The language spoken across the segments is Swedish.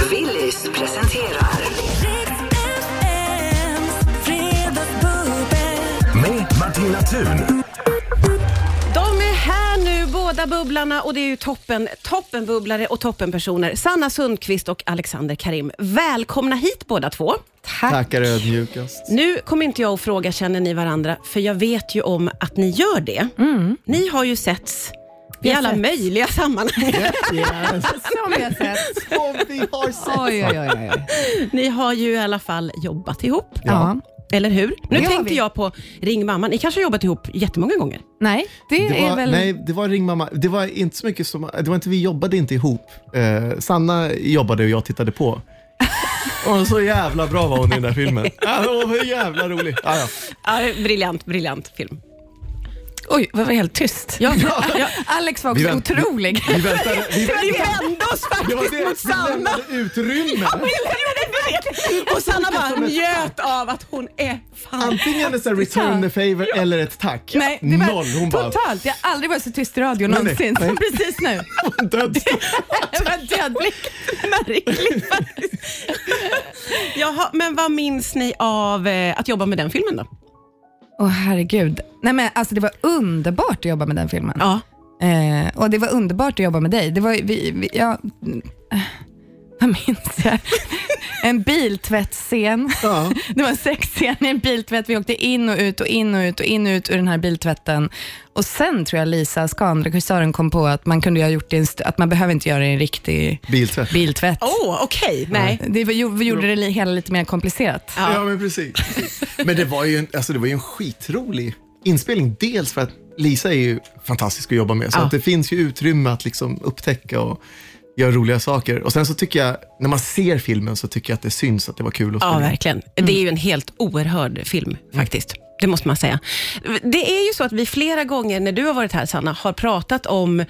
Willys presenterar med Martina Thun. De är här nu, båda bubblarna, och det är ju toppenbubblare och toppenpersoner. Sanna Sundqvist och Alexander Karim. Välkomna hit båda två. Tackar ödmjukast. Nu kommer inte jag att fråga, känner ni varandra? För jag vet ju om att ni gör det. Ni har ju setts i alla möjliga sammanhang. Yes. Som vi har sett. Som vi har sett. Oj. Ni har ju i alla fall jobbat ihop. Ja. Eller hur? Nu Det har tänkte vi. jag på Ring mamma. Ni kanske har jobbat ihop jättemånga gånger. Nej, Det var Ring mamma. Det var inte så mycket som... Det var inte, vi jobbade inte ihop. Sanna jobbade och jag tittade på. Och så jävla bra var hon i den där filmen. Ja, hon var jävla rolig. Ja. Ja, briljant film. Oj, vad var helt tyst. Ja. Alex var också otrolig. Vi väntade... Vi vände oss faktiskt mot Sanna. Utrymme. Och Sanna bara njöt av att hon är fan. Antingen är det return the favor eller ett tack. Nej, det var Noll. Hon bara... totalt. Jag har aldrig varit så tyst i radio någonsin som precis nu. Död. Det var dödblick. Märkligt faktiskt. Jaha, men vad minns ni av att jobba med den filmen då? Åh herregud. Nej men alltså det var underbart att jobba med den filmen. Ja. Och det var underbart att jobba med dig. Det var vad minns jag? En biltvättscen. Ja. Det var en sexscen i en biltvätt. Vi åkte in och ut ur den här biltvätten. Och sen tror jag Lisa Skan, regissören, kom på att man kunde ha gjort det att man behöver inte göra en riktig biltvätt. Okej. Nej. Vi gjorde det hela lite mer komplicerat. Ja, men precis. Men det var ju en skitrolig inspelning. Dels för att Lisa är ju fantastisk att jobba med. Så att det finns ju utrymme att liksom upptäcka och göra roliga saker. Och sen så tycker jag, när man ser filmen så tycker jag att det syns att det var kul att spela. Ja, verkligen. Det är ju en helt oerhörd film faktiskt. Det måste man säga. Det är ju så att vi flera gånger när du har varit här, Sanna, har pratat om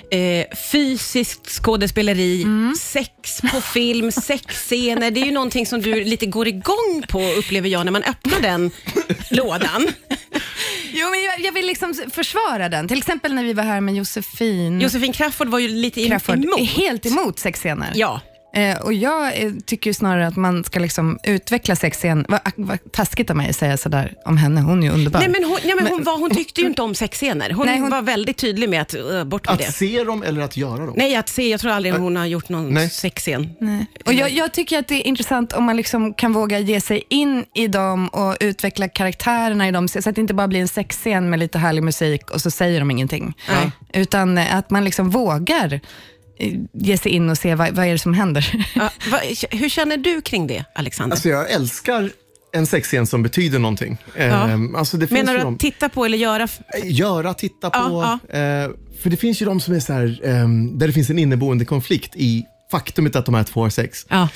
fysiskt skådespeleri, sex på film, sexscener. Det är ju någonting som du lite går igång på, upplever jag, när man öppnar den lådan. Jo, men jag vill liksom försvara den. Till exempel när vi var här med Josefin Crafoord var ju lite emot. Helt emot sexscener. Ja. Och jag tycker ju snarare att man ska liksom utveckla sexscen. Vad taskigt av mig att säga sådär om henne. Hon är ju underbar. Hon tyckte ju inte om sexscener. Hon var väldigt tydlig med att bort med det. Att se dem eller att göra dem? Nej, att se. Jag tror aldrig hon har gjort någon sexscen. Nej. Och jag tycker att det är intressant om man liksom kan våga ge sig in i dem och utveckla karaktärerna i dem. Så att det inte bara blir en sexscen med lite härlig musik och så säger de ingenting. Nej. Utan att man liksom vågar ge sig in och se vad är det som händer. Ja, hur känner du kring det, Alexander? Alltså jag älskar en sexscen som betyder någonting. Alltså det finns. Menar du att titta på eller göra? Göra, titta på. För det finns ju de som är så här, där det finns en inneboende konflikt i faktumet att de här två har sex. Ja.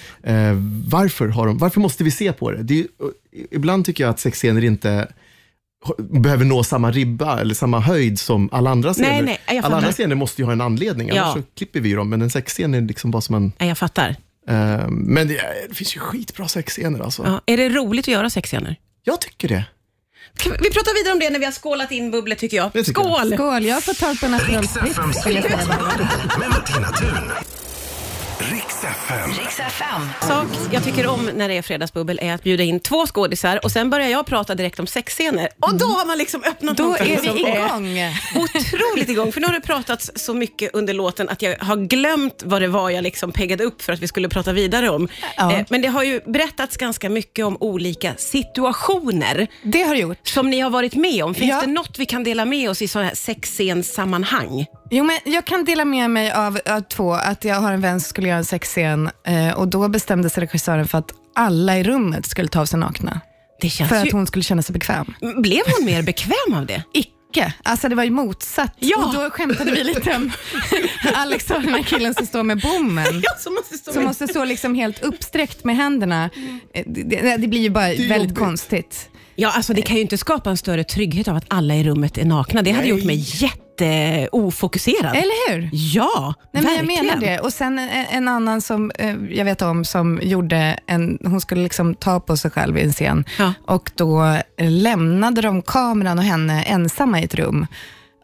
Varför måste vi se på det? Ibland tycker jag att sexscener inte behöver nå samma ribba eller samma höjd som alla andra scener. Nej, alla andra scener måste ju ha en anledning, annars så klipper vi dem. Men en sexscen är liksom bara som en... Jag fattar. Men det finns ju skitbra sexscener alltså. Ja. Är det roligt att göra sexscener? Jag tycker det. Vi pratar vidare om det när vi har skålat in bubblet, tycker jag. Skål! Skål, jag har fått tag på en astralsprit. Med Martina Thun. Riks FM. Sak jag tycker om när det är fredagsbubbel är att bjuda in två skådisar och sen börjar jag prata direkt om sexscener. Och då har man liksom öppnat Då någonting är vi som igång. otroligt igång. För nu har det pratats så mycket under låten att jag har glömt vad det var jag liksom peggade upp för att vi skulle prata vidare om. Ja. Men det har ju berättats ganska mycket om olika situationer. Det har det gjort. Som ni har varit med om. Finns Ja. det något vi kan dela med oss i sådana här sexscensammanhang? Jo, men jag kan dela med mig av två. Att jag har en vän som skulle göra en sexscen och då bestämde sig regissören för att alla i rummet skulle ta av sig nakna. Det känns för att hon skulle känna sig bekväm. Blev hon mer bekväm av det? Icke. Alltså det var ju motsatt. Ja. Och då skämtade vi lite om Alex och den här killen som står med bommen. Ja, som måste stå liksom helt uppsträckt med händerna. Det blir ju bara väldigt konstigt. Ja, alltså det kan ju inte skapa en större trygghet av att alla i rummet är nakna. Det hade gjort mig ofokuserad. Eller hur? Ja, nej, men jag verkligen. menar det. Och sen en annan som jag vet om som gjorde hon skulle liksom ta på sig själv i en scen. Ja. Och då lämnade de kameran och henne ensamma i ett rum.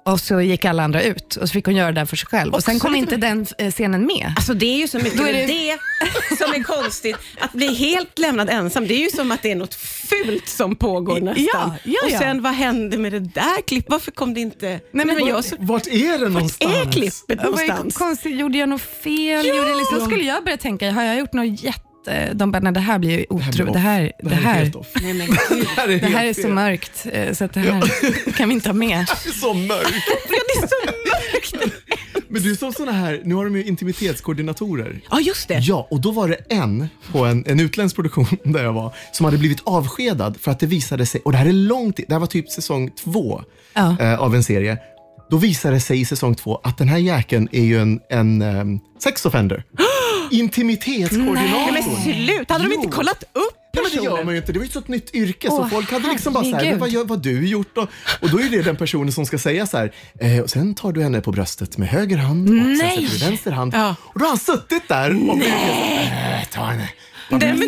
Och så gick alla andra ut och så fick hon göra det för sig själv. Och sen kom inte den scenen med. Alltså det är ju så mycket det som är konstigt. Att bli helt lämnad ensam, det är ju som att det är något fult som pågår nästan. Ja. Och sen vad hände med det där klippet? Varför kom det inte... Vart är det någonstans? Vart är klippet någonstans? Konstigt, gjorde jag något fel? Då skulle jag börja tänka, har jag gjort något de bara, nej, det här blir ju otroligt. Det här är så mörkt så att det här kan vi inte ha med. Det är så mörkt. Det är så mörkt. Men du sa såna här, nu har de ju intimitetskoordinatorer. Ja, just det. Ja, och då var det på en utländsk produktion där jag var, som hade blivit avskedad för att det visade sig, och det här är långt, det här var typ säsong 2 av en serie. Då visade det sig i säsong 2 att den här jäkeln är ju en sex offender. Intimitetskoordinator. Nej, men slut. Hade de inte kollat upp personen? Men det gör man ju inte. Det var ju ett sånt nytt yrke. Så folk hade liksom bara så här, men vad har du gjort då? Och då är det den personen som ska säga så här, och sen tar du henne på bröstet med höger hand och sen sätter du vänster hand. Ja. Och då har han suttit där och ta henne. Vilken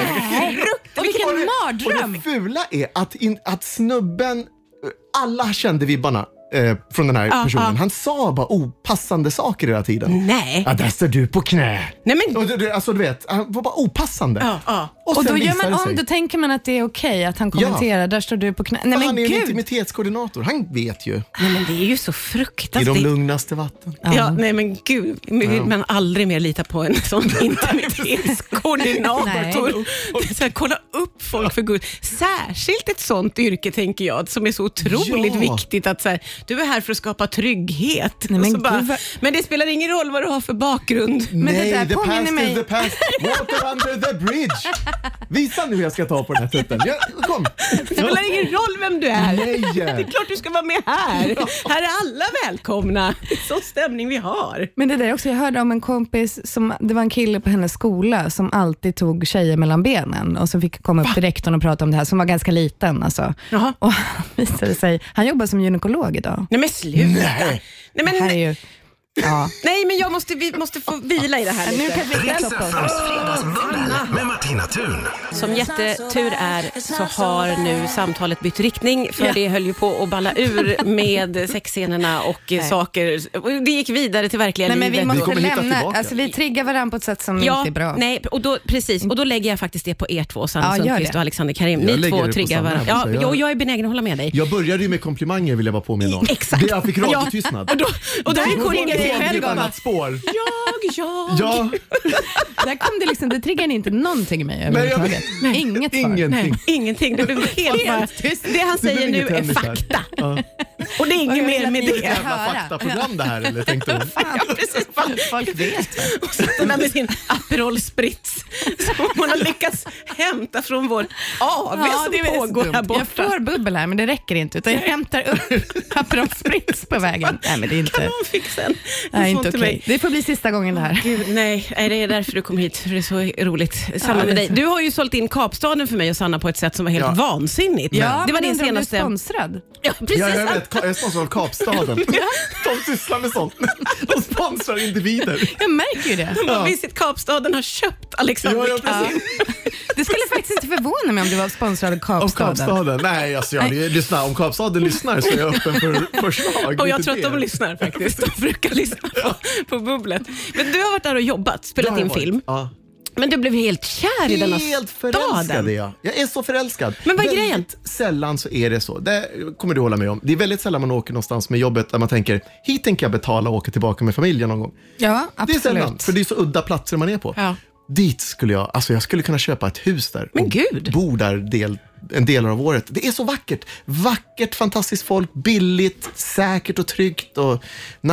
Och mardröm. det fula är att snubben, alla kände vibbarna från den här personen. Han sa bara opassande saker hela tiden. Nej. Ja, där står du på knä. Nej, men... Alltså du vet, han var bara opassande. Och då gör man om, då tänker man att det är okej att han kommenterar, där står du på knä. Nej, men han är en intimitetskoordinator, han vet ju. Nej, men det är ju så fruktansvärt. I de lugnaste vatten. Ja, nej men gud, man aldrig mer lita på en sån intimitetskoordinator. Så här, kolla upp folk för gud. Särskilt ett sånt yrke, tänker jag, som är så otroligt viktigt att så här, du är här för att skapa trygghet. Nej, men, men det spelar ingen roll vad du har för bakgrund. Nej, men det där the påminner past mig. is the past. Water under the bridge. Visa nu hur jag ska ta på den här tutten. Kom. Det spelar ingen roll vem du är. Nej. Det är klart du ska vara med här. Här är alla välkomna. Det är så stämning vi har. Men det där också, jag hörde om en kompis det var en kille på hennes skola som alltid tog tjejer mellan benen och som fick komma upp till rektorn och prata om det här, som var ganska liten alltså. Och han visade sig, han jobbar som gynekolog idag. Nej men sluta. Nej men det här är ju... Ja. Nej, men vi måste få vila i det här lite. Nu kan vi med Martina Thun. Som jättetur är så har nu samtalet bytt riktning, för det höll ju på att balla ur med sexscenerna och saker. Det gick vidare till verkliga livet. Men vi måste lämna, alltså vi triggar varandra på ett sätt som inte är bra. Nej, och då, precis. Och då lägger jag faktiskt det på er två, Sanna Sundqvist och Alexander Karim. Ni två triggar varandra. Ja, jag är benägen att hålla med dig. Jag började ju med komplimanger, vill jag vara påminna om. Exakt. Jag fick radiotystnad. Och där är ett annat spår. Jag. Där kom det liksom, det triggade inte någonting i mig överhuvudtaget. Inget svar. Nej, ingenting. Det blev helt bara, det han säger nu är fakta. Och det är inget mer med det. Det är ett faktaprogram det här, eller tänkte hon? Ja, precis. Folk vet. Och så den med sin Aperol Spritz som hon har lyckats hämta från vår AV som pågår här borta. Jag får bubbel här, men det räcker inte, utan jag hämtar upp Aperol Spritz på vägen. Nej, men det är inte... Kan någon fixa en? Nej, inte okej. Det får bli sista gången det här. Gud, nej, det är därför du kom hit. För det är så roligt. Samma med dig. Du har ju sålt in Kapstaden för mig och Sanna på ett sätt som var helt vansinnigt. Ja, det var din senaste... Du är sponsrad. Ja, precis. Jag är sponsrad av Kapstaden. De sysslar med sånt. De sponsrar individer. Jag märker ju det. Visit Kapstaden har köpt Alexander Karim. Det skulle faktiskt inte förvåna mig om du var sponsrad av Kapstaden. Nej, alltså lyssnar. Om Kapstaden lyssnar så är jag öppen för förslag. Och jag tror att de lyssnar faktiskt. De brukar lyssna på bubblet. Men du har varit där och jobbat, spelat in film. Ja. Men du blev helt kär i denna staden. Helt förälskad är jag. Jag är så förälskad. Men vad är grejen? Sällan så är det så. Det kommer du hålla med om. Det är väldigt sällan man åker någonstans med jobbet där man tänker, hit tänker jag betala och åka tillbaka med familjen någon gång. Ja, absolut. Det är sällan, för det är så udda platser man är på. Ja. Dit skulle jag skulle kunna köpa ett hus där. Men gud. Bo där en del av året. Det är så vackert. Vackert, fantastiskt folk, billigt, säkert och tryggt och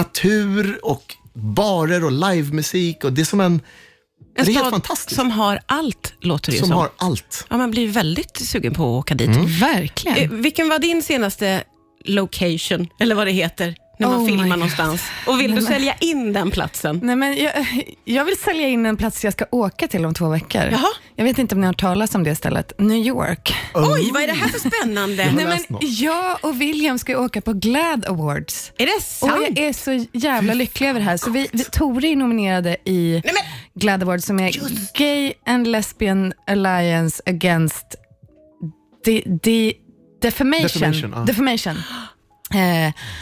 natur och barer och livemusik och det är som en det är helt fantastiskt. Som har allt, låter det som har allt. Ja, man blir väldigt sugen på att åka dit. Verkligen. Vilken var din senaste location, eller vad det heter, när man filmar någonstans? Och vill du sälja in den platsen? Nej, men jag vill sälja in en plats jag ska åka till om 2 veckor. Jaha. Jag vet inte om ni har talat om det stället. New York. Oj, vad är det här för spännande? Nej, men jag och William ska åka på GLAAD Awards. Är det sant? Och jag är så jävla lycklig över det här. Så vi Tore är nominerade i GLAAD Awards, som är Gay and Lesbian Alliance Against Defamation.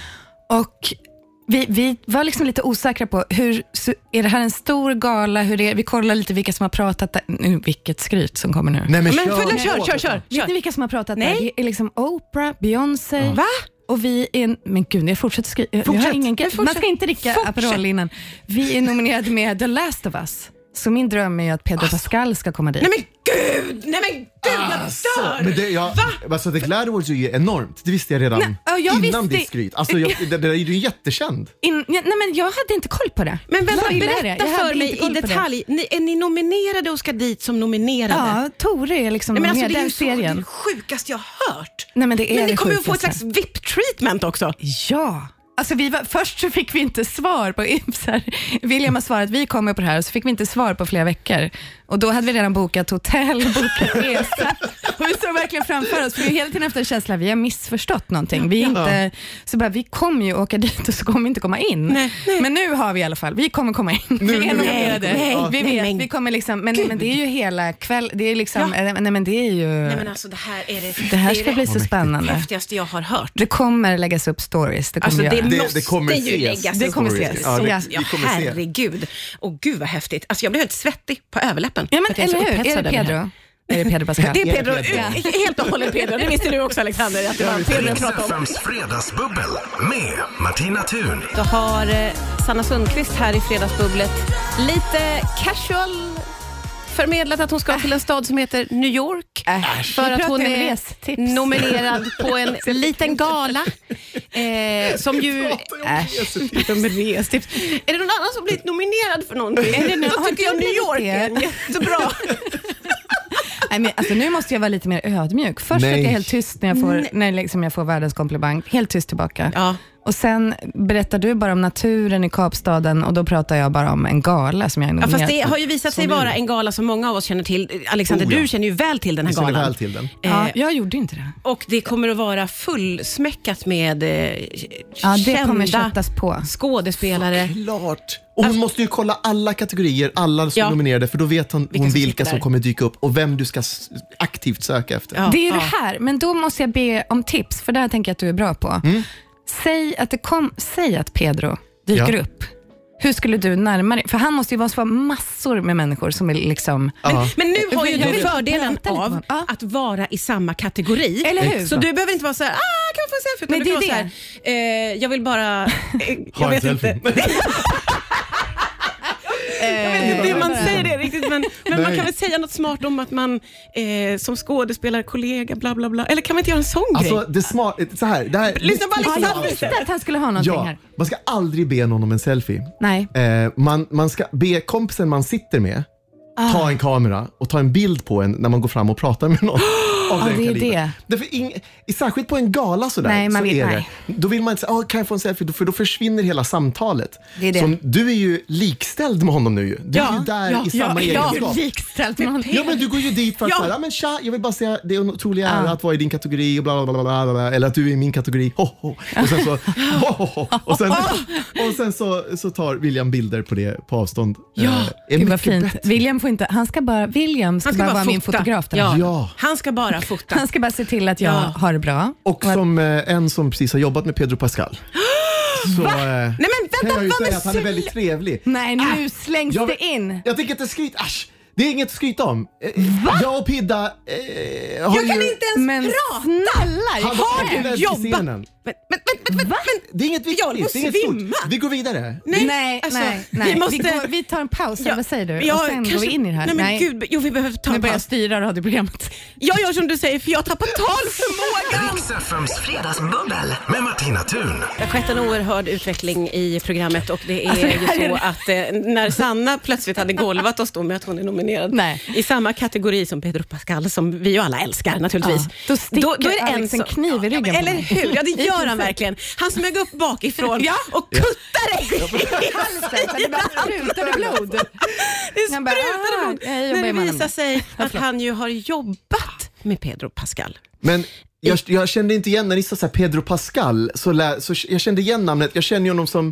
Och vi var liksom lite osäkra på är det här en stor gala? Vi kollar lite vilka som har pratat där. Vilket skryt som kommer nu. Nej, men kör. Vet ni vilka som har pratat där? Det är liksom Oprah, Beyoncé. Va? Och vi är... Men gud, jag fortsätter skriva. Jag har ingen man ska inte dricka Aperol innan. Vi är nominerade med The Last of Us. Så min dröm är ju att Pedro Pascal ska komma dit. Nej men gud, jag dör! Men alltså, The Glad Awards är ju enormt. Det visste jag redan innan ditt skryt. Alltså, det är ju jättekänd. Nej, men jag hade inte koll på det. Men vänta, berätta för mig i detalj. Är ni nominerade och ska dit som nominerade? Ja, Tore är liksom nominerad den serien. Det är det sjukaste jag har hört. Nej, men ni kommer ju få ett slags VIP-treatment också. Ja. Alltså först så fick vi inte svar på William har svarat att vi kommer på det här och så fick vi inte svar på flera veckor. Och då hade vi redan bokat hotell, bokat resa. Och vi står verkligen framför oss för vi är hela tiden efter en känsla vi har missförstått någonting. Vi kommer ju åka dit och så kommer vi inte komma in. Nej. Men nu har vi i alla fall, vi kommer komma in. Vi är nominerade. Vi vet, vi kommer liksom, men det är ju hela kväll, det är liksom, nej men det är ju... Nej men alltså det här ska bli så spännande. Det häftigaste jag har hört. Det kommer läggas upp stories. Det kommer det kommer ju läggas. Det kommer ses. Herregud. Och gud vad häftigt. Alltså jag blev helt svettig på överläppen. Ja, men eller hur? Är det Pedro? Är det Pedro Pascal? Det är Pedro, helt och hållet Pedro. Det visste du också, Alexander, att det var Pedro vi pratade om. Fredagsbubbel med Martina Thun. Då har Sanna Sundqvist här i Fredagsbubblet lite casual förmedlat att hon ska till en stad som heter New York för att hon är nominerad på en liten gala som ju restips. Är det någon annan som blivit nominerad för någonting? Då tycker jag New York är jättebra. Nej, men alltså, nu måste jag vara lite mer ödmjuk. Först är jag helt tyst när jag får världens komplimang. Helt tyst tillbaka. Ja. Och sen berättar du bara om naturen i Kapstaden och då pratar jag bara om en gala som jag är nominerad. Fast det har ju visat sig vara en gala som många av oss känner till. Alexander, du känner ju väl till den här galan. Väl till den. Ja, jag gjorde inte det. Och det kommer att vara fullsmäckat med det kommer köttas på skådespelare. Klart. Och hon måste ju kolla alla kategorier, alla som är nominerade, för då vet hon vilka som kommer dyka upp och vem du ska aktivt söka efter. Ja. Det är ju det här, men då måste jag be om tips, för det här tänker jag att du är bra på. Säg att Pedro dyker upp. Hur skulle du närma dig? För han måste ju vara massor med människor som är liksom... Men nu har ju du fördelen av att vara i samma kategori. Eller hur? Så du behöver inte vara så här, kan jag få en selfie? Men det är det. Jag vill bara... jag vet inte. Jag vet inte hur man säger det riktigt, men man kan väl säga något smart om att man som skådespelare, kollega, bla bla bla. Eller kan man inte göra en sån grej? Alltså, det är smart, så här. Det här lyssna bara jag visste att han skulle ha någonting här. Man ska aldrig be någon om en selfie. Nej. Man ska be kompisen man sitter med ta en kamera och ta en bild på en när man går fram och pratar med någon. Det är det. Därför särskilt på en gala sådär. Nej, man vet, det. Då vill man inte säga, kan jag få en selfie? För då försvinner hela samtalet. Det är det. Så du är ju likställd med honom nu. Du är ju där i samma egenskap. Likställd med honom. Ja, men du går ju dit för att säga, men tja, jag vill bara säga, det är en otrolig ära att vara i din kategori och bla bla bla bla, eller att du är i min kategori. Och sen så och sen så tar William bilder på det på avstånd. Det var fint. William ska bara vara min fotograf där. Ja. Han ska bara fota. Han ska bara se till att jag har det bra. Och som en som precis har jobbat med Pedro Pascal. Så nej men vänta, kan jag ju säga att han är väldigt trevlig. Nej, nu slängs det in. Jag tycker inte skryt. Det är inget att skryta om. Jag och Pidda har jag kan inte ens prata. Snälla, har du jobbat? Men det är inget viktigt. Det är inget stort. Vi går vidare. Nej. Vi tar en paus. Vad säger du? Och sen går vi in i det här. Nej. Gud, vi behöver ta en paus. Nu börjar jag styra radioprogrammet. Jag gör som du säger, för jag tappar talförmågan. Rix FMs fredagsbubbel med Martina Thun. Det har skett en oerhörd utveckling i programmet och det är ju så att när Sanna plötsligt hade golvat oss då med att hon är nominerad i samma kategori som Pedro Pascal, som vi ju alla älskar naturligtvis. Då är det en kniv i ryggen. Eller hur? Ja, det gör han verkligen. Han smög upp bakifrån och kuttade i halsen. Det bara sprutade blod. Det sprutade blod. När det visar sig att han ju har jobbat med Pedro Pascal. Men jag kände inte igen när ni sa så här Pedro Pascal, så jag kände igen namnet. Jag känner ju honom som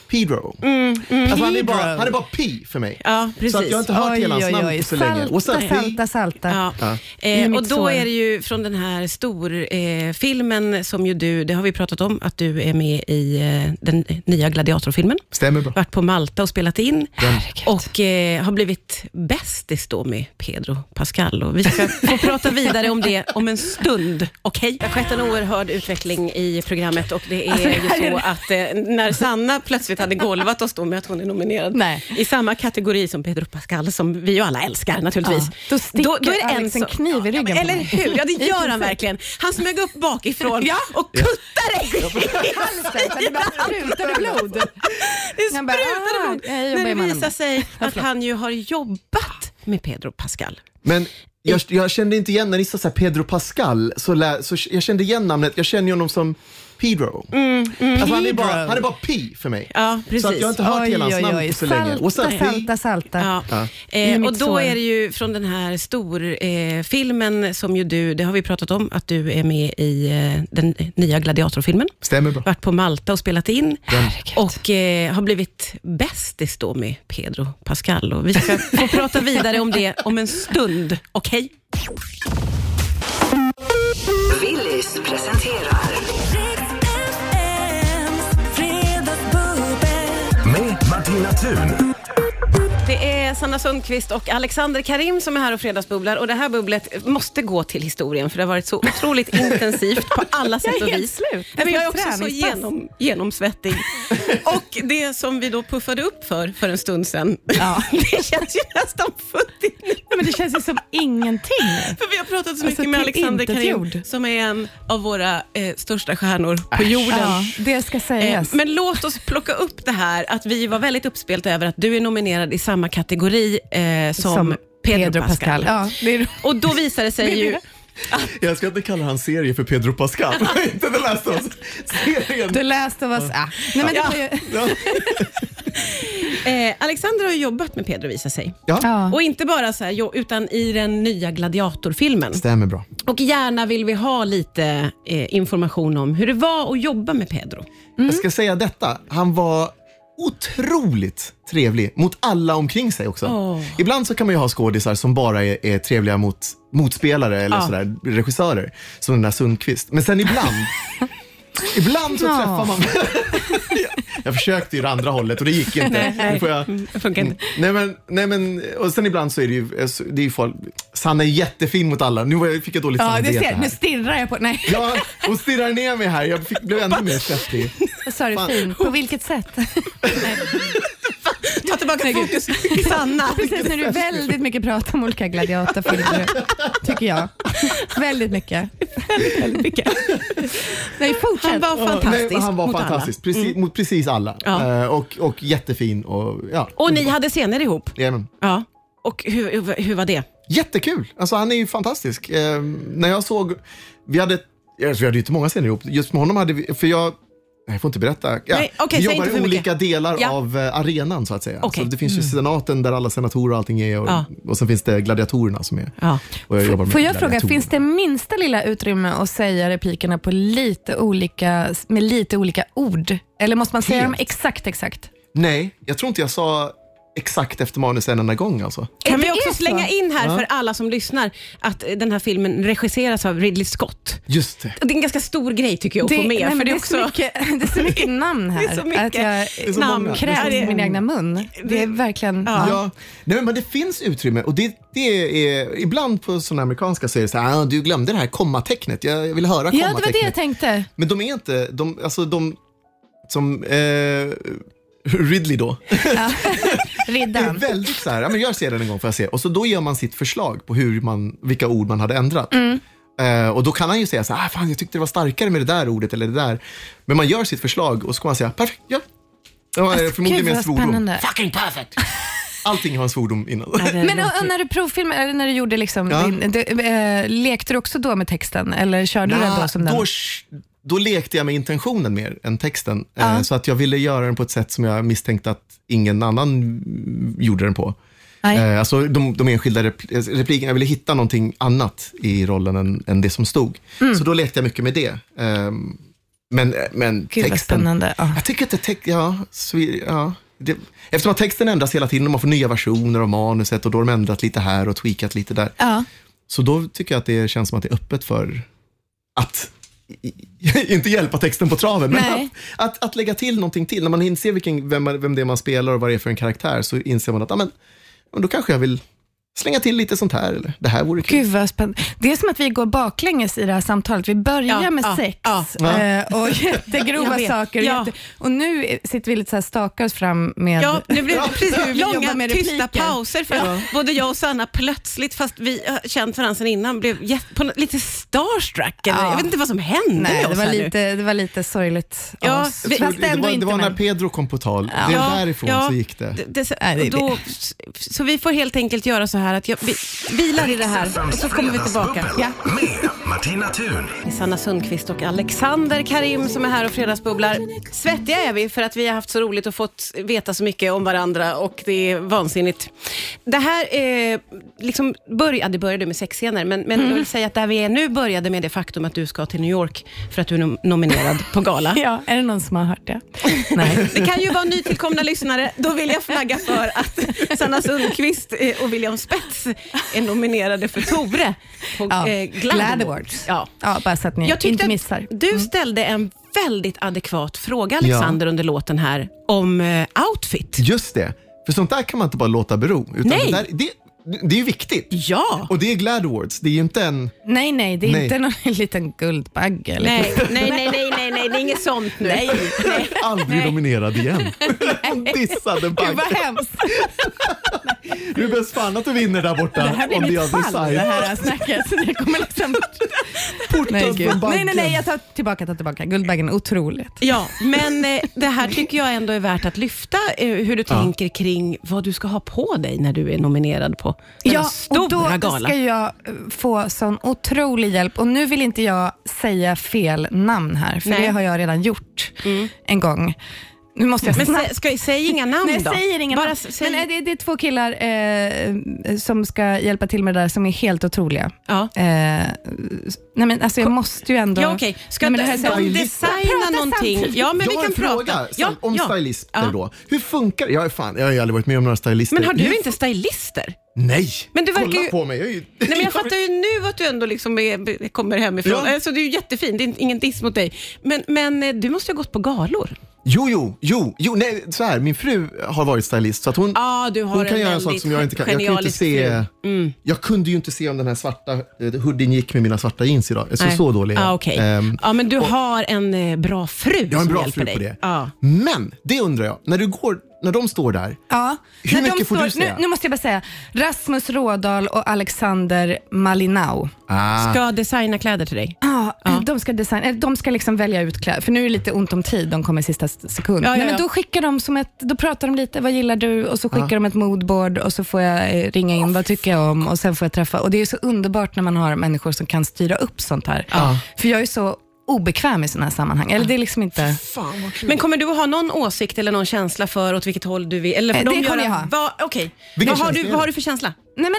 Pedro. Alltså han är bara P för mig. Ja, precis. Så att jag har inte hört hela hans namn så länge. Salta. Ja. Och då är det ju från den här filmen som ju det har vi pratat om, att du är med i den nya Gladiatorfilmen. Stämmer bra. Varit på Malta och spelat in. Och har blivit bästis då med Pedro Pascal. Och vi ska få prata vidare om det om en stund. Okej? Det har skett en oerhörd utveckling i programmet, och det är ju så att när Sanna plötsligt hade golvat oss då med att hon är nominerad i samma kategori som Pedro Pascal, som vi ju alla älskar naturligtvis. Ja, då är det en kniv i ryggen. Eller hur? Ja, det gör han verkligen. Han smög upp bakifrån och kuttade i halsen. Det bara sprutade blod. Det sprutade blod. När det visar sig att han ju har jobbat med Pedro Pascal. Men jag kände inte igen när ni sa så här Pedro Pascal, så jag kände igen namnet. Jag känner honom som Pedro. Alltså han är bara P för mig. Ja, precis. Så att jag har inte hört hela hans namn så länge. Salta. Ja. Och då är det ju från den här filmen som ju det har vi pratat om, att du är med i den nya Gladiatorfilmen. Stämmer bra. Varit på Malta och spelat in. Och har blivit bästis då med Pedro Pascal. Och vi ska få prata vidare om det om en stund. Okej? Willys presenterar Med Martina Thun. Det är Sanna Sundqvist och Alexander Karim som är här och fredagsbubblar. Och det här bubblet måste gå till historien, för det har varit så otroligt intensivt på alla sätt och vis. Men jag är också så genomsvettig. Och det som vi då puffade upp för en stund sedan, det känns ju nästan futtigt nu. Men det känns ju som ingenting. För vi har pratat så mycket med Alexander Karim, som är en av våra största stjärnor på jorden. Ja, det ska sägas. Men låt oss plocka upp det här, att vi var väldigt uppspelta över att du är nominerad i samma kategori som Pedro Pascal. Ja, och då visar det sig ju... Jag ska inte kalla hans serie för Pedro Pascal. Inte The Last of Us-serien. The Last of Us. Nej, men Alexander har ju jobbat med Pedro, visar sig. Ja. Och inte bara så här, utan i den nya Gladiatorfilmen. Stämmer bra. Och gärna vill vi ha lite information om hur det var att jobba med Pedro. Jag ska säga detta. Han var otroligt trevlig mot alla omkring sig också. Ibland så kan man ju ha skådisar som bara är trevliga mot motspelare eller sådär, regissörer, som den där Sundqvist. Men sen ibland så träffar man... Jag försökte ju det andra hållet och det gick inte. Det funkar inte. Nej men och sen ibland så är det ju folk. Sanna är jättefin mot alla. Nu fick jag dåligt samvete här. Nu stirrar jag på... Nej. Ja, hon stirrar ner mig här. Jag blev ännu mer käftig. Sorry, fin. På vilket sätt? Ta tillbaka fokus. Sanna. Precis, när du väldigt mycket pratar om olika gladiatorfilmer, tycker jag. Väldigt mycket. Nej, fortsätt. Han var fantastisk. Han var fantastisk. Mot precis alla. Och jättefin. Och ni hade scener ihop. Ja. Och hur var det? Jättekul. Alltså han är ju fantastisk. När jag såg... Vi hade ju inte många scener ihop. Just med honom hade vi... Jag får inte berätta. Vi jobbar i olika delar av arenan, så att säga. Så det finns ju senaten där alla senatorer och allting är. Och sen finns det gladiatorerna som är. Och jag jobbar med får jag fråga, finns det minsta lilla utrymme att säga replikerna på med lite olika ord? Eller måste man säga dem exakt? Nej, jag tror inte jag sa exakt efter manus en enda gång alltså. Kan vi också slänga in här för alla som lyssnar att den här filmen regisseras av Ridley Scott. Just det. Och det är en ganska stor grej tycker jag att få med. För det är så mycket namn här. Det är så mycket att jag namn krävs i min egna mun. Det är verkligen... Nej, men det finns utrymme. Och det är ibland på sådana amerikanska serier så här, du glömde det här kommatecknet. Jag vill höra kommatecknet. Ja, det var det jag tänkte. Men de är inte... som Ridley då. Det är väldigt så här, men jag ser den en gång för att se. Och så då gör man sitt förslag på vilka ord man hade ändrat. Och då kan han ju säga så här, fan jag tyckte det var starkare med det där ordet eller det där. Men man gör sitt förslag och så kan man säga, perfekt, ja. Det var förmodligen med en svordom. Fucking perfect! Allting har en svordom innan. Men när du provfilmade, eller när du gjorde liksom, lekte du också då med texten? Eller körde du den då som den? Då lekte jag med intentionen mer än texten. Så att jag ville göra den på ett sätt som jag misstänkte att ingen annan gjorde den på. Alltså de enskilda replikerna. Jag ville hitta någonting annat i rollen än det som stod. Så då lekte jag mycket med det. Men texten, spännande. Jag tycker att eftersom att texten ändras hela tiden och man får nya versioner av manuset och då har de ändrat lite här och tweakat lite där. Ja. Så då tycker jag att det känns som att det är öppet för att inte hjälpa texten på traven, men att lägga till någonting till. När man inser vem det är man spelar och vad det är för en karaktär, så inser man att då kanske jag vill slänga till lite sånt här, eller det här vore kul. Gud vad spännande. Det är som att vi går baklänges i det här samtalet. Vi börjar med sex och jättegrova saker. Och nu sitter vi lite så här stakar oss fram med nu blir det precis långa med tysta pauser för både jag och Sanna plötsligt, fast vi har känt varandra sedan innan, blev lite starstruck. Eller? Jag vet inte vad som hände. Nej, det var lite sorgligt. Det var när Pedro kom på tal. Det är därifrån så gick det. Så vi får helt enkelt göra så här att jag bilar i det här och så kommer vi tillbaka. Med Martina Thun. Sanna Sundqvist och Alexander Karim som är här och fredagsbubblar. Svettiga är vi för att vi har haft så roligt och fått veta så mycket om varandra och det är vansinnigt. Det här liksom det började med sexscener, men jag vill säga att där vi är nu började med det faktum att du ska till New York för att du är nominerad på gala. Ja, är det någon som har hört det? Nej. Det kan ju vara nytillkomna lyssnare. Då vill jag flagga för att Sanna Sundqvist och William Spets är nominerade för Tore på Glad Awards. Ja, bara så att ni inte missar. Du ställde en väldigt adekvat fråga, Alexander, under låten här om outfit. Just det, för sånt där kan man inte bara låta bero. Utan det är ju viktigt. Ja. Och det är Glad Awards. Det är ju inte en... Nej, det är inte någon liten guldbagge. Eller nej, det är inget sånt nu. Nej. Aldrig nominerad igen. Dissade bagge. Gud vad hemskt. Det är bäst fan att du vinner där borta. Det här blir mitt fall, det här snacket. Det kommer liksom... Nej, jag tar tillbaka. Guldbaggen är otroligt. Ja, men det här tycker jag ändå är värt att lyfta. Hur du tänker kring vad du ska ha på dig när du är nominerad på den stora galan. Och då ska jag få sån otrolig hjälp. Och nu vill inte jag säga fel namn här, för det har jag redan gjort en gång. Nu måste jag men säg inga namn då. Nej, jag säger inga namn. Men det är 2 killar som ska hjälpa till med det där som är helt otroliga. Ja. Nej men alltså jag måste ju ändå... Ja, okej. Ska de designa någonting? Ja, men vi kan prata. Om stylister då. Hur funkar... Jag har aldrig varit med om några stylister. Men har du inte stylister? Nej, men du verkar kolla på mig. Nej, men jag fattar ju nu att du ändå liksom kommer hemifrån. Ja. Alltså, det är ju jättefint, det är ingen diss mot dig. Men du måste ju ha gått på galor. Jo, nej, så här, min fru har varit stylist så att hon kan göra en sak som jag inte kan. Jag kan inte se. Jag kunde ju inte se om den här svarta hoodien gick med mina svarta jeans idag. Så dålig. Okay. Men du har en bra fru. Jag har en bra fru på det. Men det undrar jag, när de står där, hur mycket får du säga? Nu måste jag bara säga, Rasmus Rådal och Alexander Malinau ska designa kläder till dig. De ska liksom välja ut kläder, för nu är det lite ont om tid, de kommer i sista sekund. Men då skickar de då pratar de lite, vad gillar du? Och så skickar de ett moodboard och så får jag ringa in, vad tycker jag om? Och sen får jag träffa, och det är så underbart när man har människor som kan styra upp sånt här. För jag är så obekväm i såna här sammanhang. Eller det är liksom inte... Fan, men kommer du att ha någon åsikt eller någon känsla för åt vilket håll du vill? Eller för det kommer jag ha. Okej. Vad har du för känsla? Nej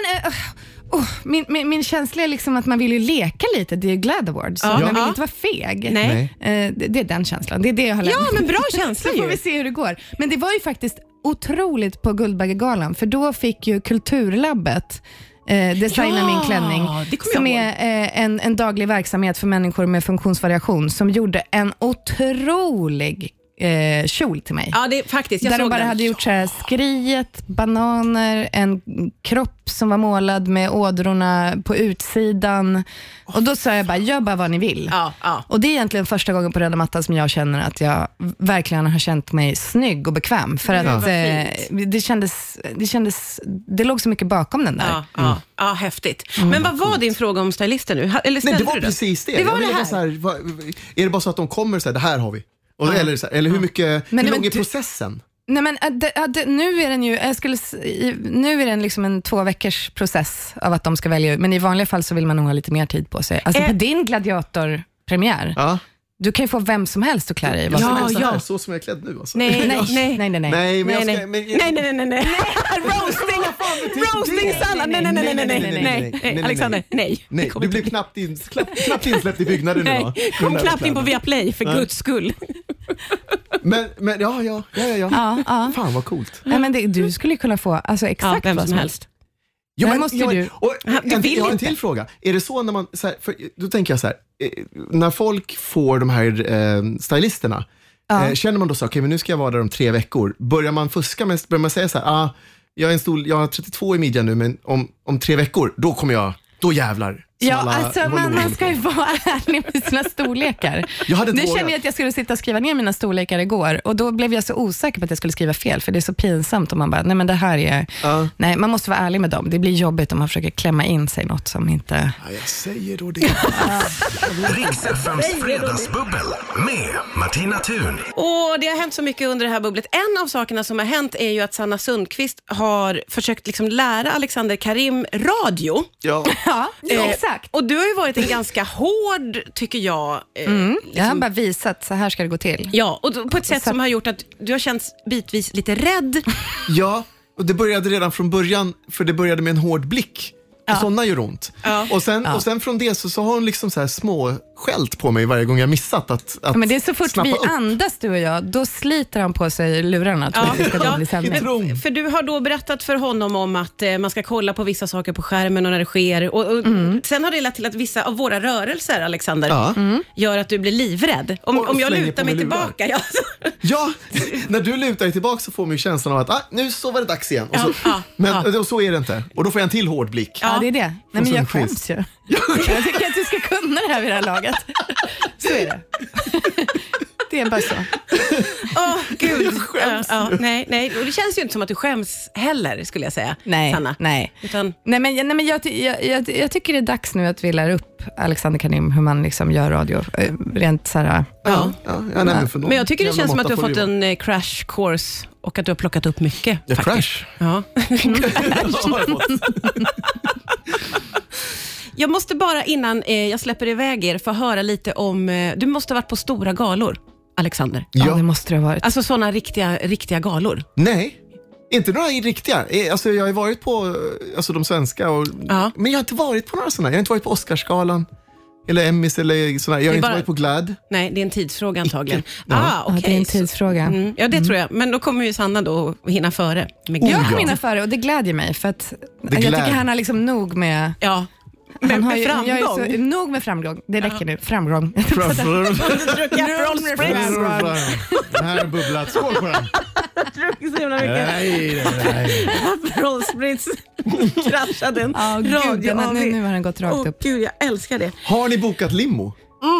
men min känsla är liksom att man vill ju leka lite. Det är Glad Awards. Man vill inte vara feg. Nej. Det är den känslan. Det är det jag har lärt mig. Ja, men bra känsla. Så får vi se hur det går. Men det var ju faktiskt otroligt på Guldbaggegalan. För då fick ju Kulturlabbet designa min klänning, som är en daglig verksamhet för människor med funktionsvariation, som gjorde en otrolig kjol till mig. Ja, det är faktiskt. Där de bara hade gjort så här skriet, bananer, en kropp som var målad med ådrorna på utsidan. Och då sa jag bara, gör bara vad ni vill. Och det är egentligen första gången på röda mattan som jag känner att jag verkligen har känt mig snygg och bekväm. För att det låg så mycket bakom den där. Ja, häftigt. Men vad var din fråga om stylister nu? Eller nej, det var precis det. Det var det här. Så här, är det bara så att de kommer så här, det här har vi? Eller hur mycket, hur lång är processen? Nej, men nu är den ju, nu är den liksom en 2 veckors process av att de ska välja ut, men i vanliga fall så vill man nog ha lite mer tid på sig. Alltså på din gladiatorpremiär, Du kan ju få vem som helst att klä dig. Så som jag är klädd nu alltså. Nej. Nej, men jag ska... Nej. Roasting Sanna. Nej. Alexander, nej. Du blev knappt insläppt i byggnaden idag. Kom knappt in på Viaplay, för guds skull. Men ja. Fan vad coolt. Nej, men du skulle kunna få exakt vem vad som helst. Jo, men måste du. Jag har en till fråga. Är det så när man, så här, för då tänker jag så här, när folk får de här stylisterna, känner man då så, okej, men nu ska jag vara där om 3 veckor. Börjar man fuska med, börjar man säga så här, jag har 32 i midjan nu, men om 3 veckor, då kommer jag, då jävlar. Man ska ju vara ärlig med sina storlekar. Nu känner jag att jag skulle sitta och skriva ner mina storlekar igår, och då blev jag så osäker på att jag skulle skriva fel, för det är så pinsamt om man bara, nej men det här är nej, man måste vara ärlig med dem. Det blir jobbigt om man försöker klämma in sig något som inte... Ja, jag säger då det. Rix FMs fredagsbubbel med Martina Thun. Det har hänt så mycket under det här bubblet. En av sakerna som har hänt är ju att Sanna Sundqvist har försökt liksom lära Alexander Karim radio. Ja, exakt. Och du har ju varit en ganska hård, tycker jag. Jag har bara visat, så här ska det gå till. Ja, och på ett sätt som har gjort att du har känts bitvis lite rädd. Ja, och det började redan från början, för det började med en hård blick. Och sådana gör ont. Och sen från det så har hon liksom så här små skält på mig varje gång jag missat att men det är så fort vi andas, du och jag, då sliter han på sig lurarna. För du har då berättat för honom om att man ska kolla på vissa saker på skärmen och när det sker. Och sen har det lett till att vissa av våra rörelser, Alexander, gör att du blir livrädd. Om jag lutar mig tillbaka. Ja, när du lutar dig tillbaka så får man ju känslan av att nu så var det dags igen. Men så är det inte. Och då får jag en till hård blick. Ja, det är det. Nej, men jag skäms ju. Jag tycker att du ska kunna det här vid det här laget. Så är det. Det är bara så. Gud. Nej. Och det känns ju inte som att du skäms heller, skulle jag säga, Sanna. Nej, men jag tycker det är dags nu att vi lär upp Alexander Karim hur man liksom gör radio. Rent så här... Men jag tycker det känns som att du har fått en crash course och att du har plockat upp mycket. Ja, crash? Ja. Jag måste bara innan jag släpper iväg er få höra lite om... Du måste ha varit på stora galor, Alexander. Ja, det måste det ha varit. Alltså sådana riktiga galor. Nej, inte några riktiga. Alltså jag har varit på de svenska. Men jag har inte varit på några sådana. Jag har inte varit på Oscarsgalan. Eller Emmys eller sådär. Jag har inte varit på GLAAD. Nej, det är en tidsfråga antagligen. Okay. Ja, det är en tidsfråga. Ja, det tror jag. Men då kommer ju Sanna då hinna före. Jag kommer hinna före och det glädjer mig. För att jag tycker han har liksom nog med... Ja. Han har framgång. Jag är så, nog med framgång. Det räcker nu. Framgång. Det här är bubblat. Skål på den. druckit så himla mycket. Aperol Spritz kraschade en radio av mig. Nu har den gått rakt upp. Gud, jag älskar det. Har ni bokat limo?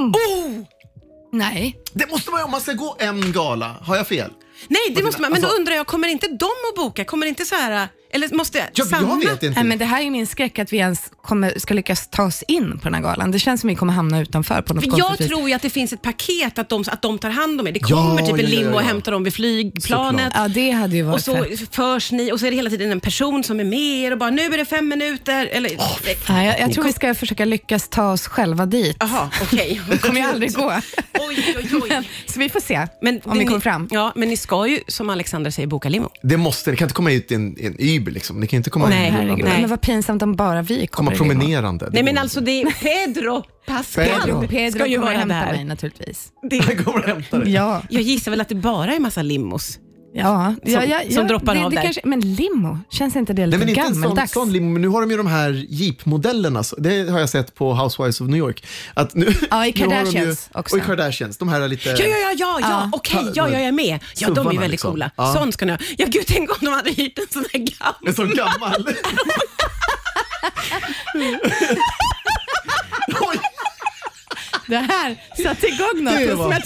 Nej. Det måste man, om man ska gå en gala. Har jag fel? Nej, det måste man. Men då undrar jag, kommer inte de att boka? Kommer inte så här... Eller måste jag vet inte. Nej, men det här är min skräck att vi ens ska lyckas ta oss in på den här galan. Det känns som vi kommer hamna utanför på något konstigt. Jag tror ju att det finns ett paket att de tar hand om er. Det kommer typ en limo och hämtar dem vid flygplanet. Såklart. Ja, det hade ju varit och så förs ni och så är det hela tiden en person som är med er och bara nu är det 5 minuter. Eller, jag tror vi ska försöka lyckas ta oss själva dit. Jaha, okej. Det kommer ju aldrig gå. Oj. Så vi får se om vi kommer fram. Ja, men ni ska ju, som Alexander säger, boka limo. Det kan inte komma ut en Uber liksom. Det kan inte komma nej. Men vad pinsamt om bara vi kommer promenerande. Nej, men alltså det är Pedro Pascal. Pedro ska ju vara hämta mig naturligtvis. Han kommer hämta dig. Ja. Jag gissar väl att det bara är en massa limos. Ja, som droppar av där. Kanske, men limo, känns inte det lite gammaldags? Sån limo, men nu har de ju de här Jeep-modellerna. Det har jag sett på Housewives of New York. Att nu, ja, i Kardashians också. Och i Kardashians, de här är lite... Ja, okej, jag är med. Ja, de är väldigt liksom coola. Sån ska ni ha. Ja, gud, tänk om de hade hyrt en sån här gammal. En sån gammal? Det här satte igång något.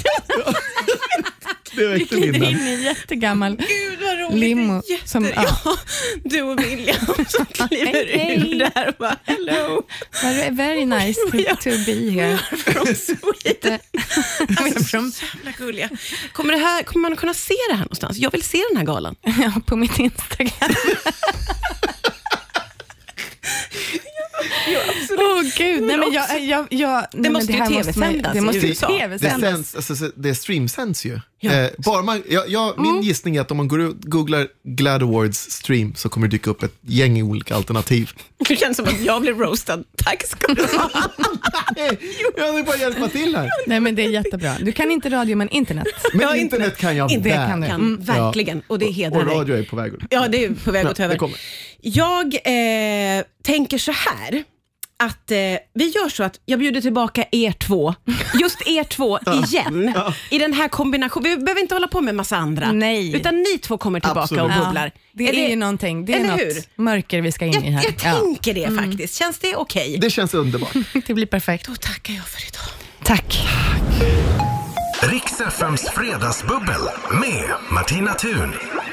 Vi glider in i en jättegammal limo. Som, du och William som kliver ur där och bara, hello. Very nice to be here. From Sweden. Jävla gulliga. Kommer man kunna se det här någonstans? Jag vill se den här galan. Ja, på mitt Instagram. Gud. Nej, men det måste ju tv-sändas. Det måste ju tv-sändas. Det streamsänds ju. Min gissning är att om man googlar Glad Awards stream så kommer det dyka upp ett gäng olika alternativ. Det känns som att jag blir roastad. Tack ska du ha. Jag vill bara hjälpa till här. Nej, men det är jättebra. Du kan inte radio, men internet. Men internet kan jag verkligen. Och det är hedrar dig. Och radio är på väg. Ja, det är på väg åt över. kommer. Jag tänker så här. Att vi gör så att jag bjuder tillbaka er två. Just er två igen. I den här kombinationen. Vi behöver inte hålla på med massa andra. Nej. Utan ni två kommer tillbaka och bubblar. Det är ju någonting. Det är något mörker vi ska in i här. Jag tänker det faktiskt. Känns det okej? Det känns underbart. Det blir perfekt. Då tackar jag för idag. Tack. Rix FMs fredagsbubbel med Martina Thun.